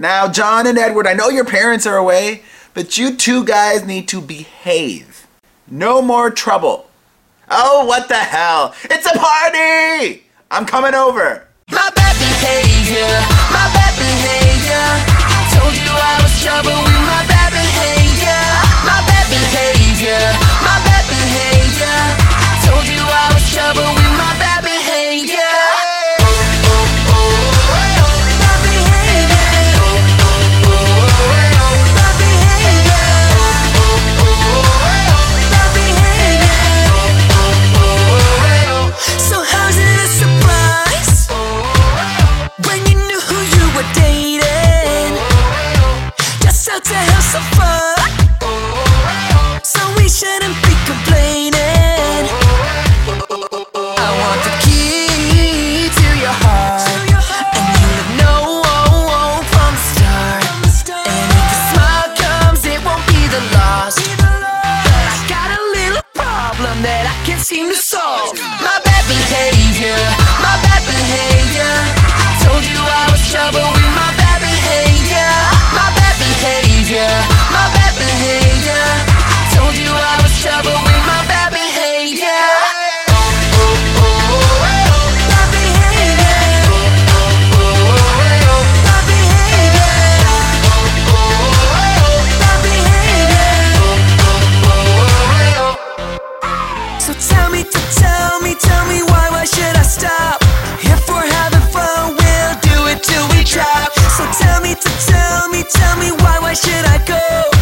Now, John and Edward, I know your parents are away, but you two guys need to behave. No more trouble. Oh, what the hell? It's a party! I'm coming over. My bad behavior, my bad behavior. Told you I was trouble with my bad behavior. My bad behavior, my bad behavior. Told you I was trouble with my bad behavior. To have some fun, so we shouldn't be complaining. I want the key to your heart, and you would know from the start. And if the smile comes, it won't be the loss. But I got a little problem that I can't seem to solve. My bad behavior, my bad behavior. Told you I was trouble with my bad behavior. My bad behavior, my bad behavior. Told you I was trouble with my bad behavior. My behavior, my behavior, my behavior. So tell me why should I stop? If we're having fun, we'll do it till we drop. So tell me why should I go?